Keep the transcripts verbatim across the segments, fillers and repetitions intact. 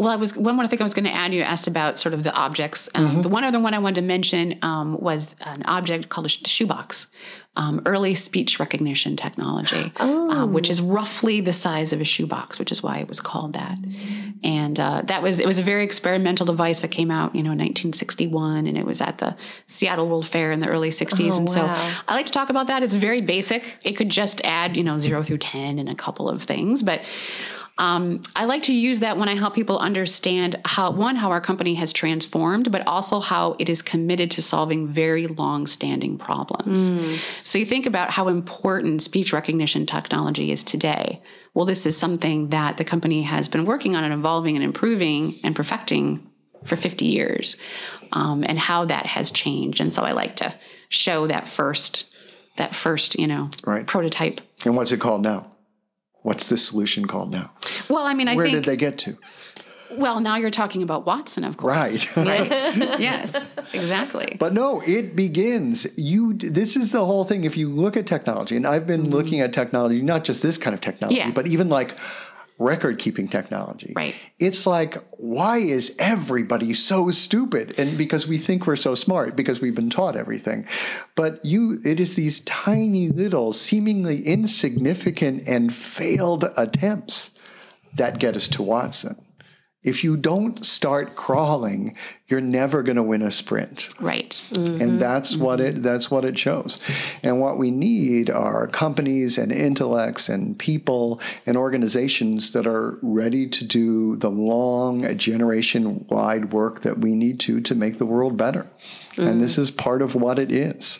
Well, I was one more thing I was going to add. You asked about sort of the objects. Um, Mm-hmm. The one other one I wanted to mention um, was an object called a sh- shoebox, um, early speech recognition technology, Oh. uh, which is roughly the size of a shoebox, which is why it was called that. And uh, that was it was a very experimental device that came out, you know, in nineteen sixty-one, and it was at the Seattle World Fair in the early sixties. Oh, and so wow. I like to talk about that. It's very basic. It could just add, you know, zero through ten and a couple of things, but. Um, I like to use that when I help people understand how, one, how our company has transformed, but also how it is committed to solving very long-standing problems. Mm. So you think about how important speech recognition technology is today. Well, this is something that the company has been working on and evolving and improving and perfecting for fifty years, um, and how that has changed. And so I like to show that first, that first, you know, Right. prototype. And what's it called now? What's the solution called now? Well, I mean, I Where think. did they get to? Well, now you're talking about Watson, of course. Right. Right. Yes, exactly. But no, it begins. You. This is the whole thing. If you look at technology, and I've been looking at technology, not just this kind of technology, Yeah. but even like record-keeping technology. Right. It's like, why is everybody so stupid? And because we think we're so smart, because we've been taught everything. But you, it is these tiny little, seemingly insignificant and failed attempts that get us to Watson. If you don't start crawling, you're never going to win a sprint. Right. Mm-hmm. And that's what it that's what it shows. And what we need are companies and intellects and people and organizations that are ready to do the long generation-wide work that we need to to make the world better. Mm-hmm. And this is part of what it is.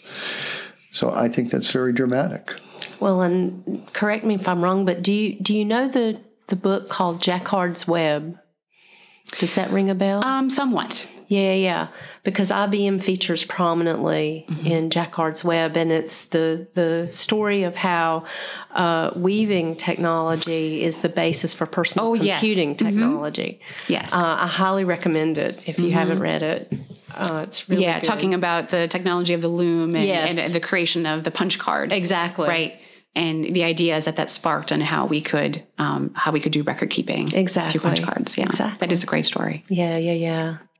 So I think that's very dramatic. Well, and correct me if I'm wrong, but do you do you know the the book called Jacquard's Web? Does that ring a bell? Um, somewhat. Yeah, yeah. Because I B M features prominently mm-hmm. in Jacquard's Web, and it's the the story of how uh, weaving technology is the basis for personal Oh, yes. computing technology. Mm-hmm. Yes. Uh, I highly recommend it if you mm-hmm. haven't read it. Uh, it's really yeah, good. talking about the technology of the loom and, Yes. and the creation of the punch card. Exactly. Right. And the ideas that that sparked on how we could um, how we could do record keeping Exactly. through punch cards. Yeah, Exactly. that is a great story. Yeah, yeah, yeah.